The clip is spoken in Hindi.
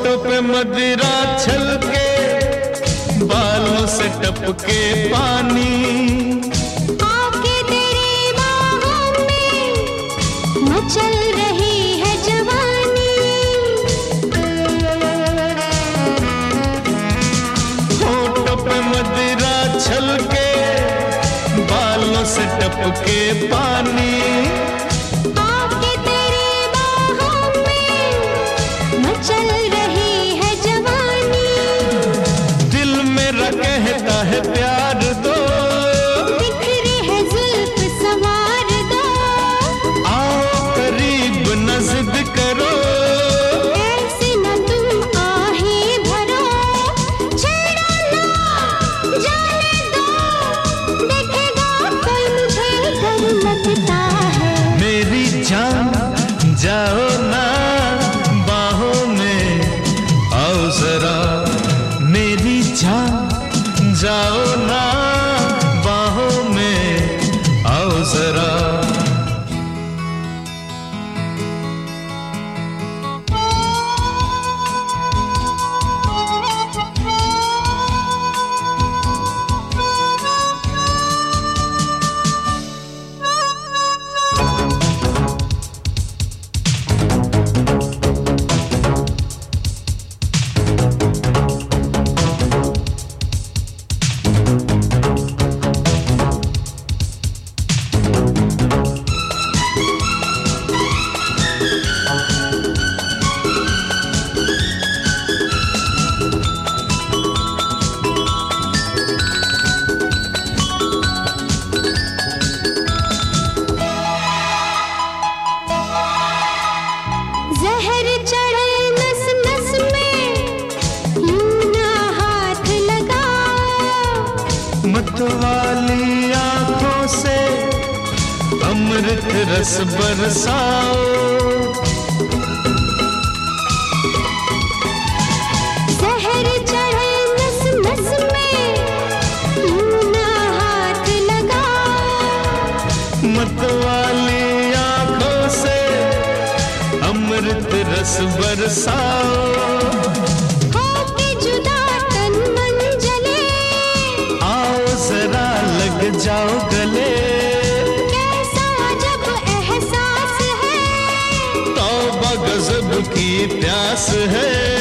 होठों पे मदिरा छलके, बालों से टपके पानी, आके तेरी बाहों में मचल रही है जवानी। होठों पे मदिरा छलके, बालों से टपके पानी, आके तेरी बाहों में मचल रही है जवानी। दिल मेरा कहता है प्यार दो, बिखरे है जुल्फ संवार दो, आओ करीब न जिद करो, ऐसे न तुम आहें भरो। छेड़ो ना जाने दो, देखेगा कोई मुझे डर लगता है। मेरी जान जाओ ना बाहों में, आओ जरा मेरी जान जाओ ना बाहों में, आओ जरा। जहर चढ़े नस नस में, यूं ना हाथ लगाओ। मतवाली आंखों से अमृत रस बरसाओ, जहर चढ़े नस नस में, यूं ना हाथ लगाओ। मतवाली आंखों से अमृत रस बरसाओ, होके जुदा तन मन जले, आओ जरा लग जाओ गले, कैसा अजब एहसास है। तौबा गजब की प्यास है।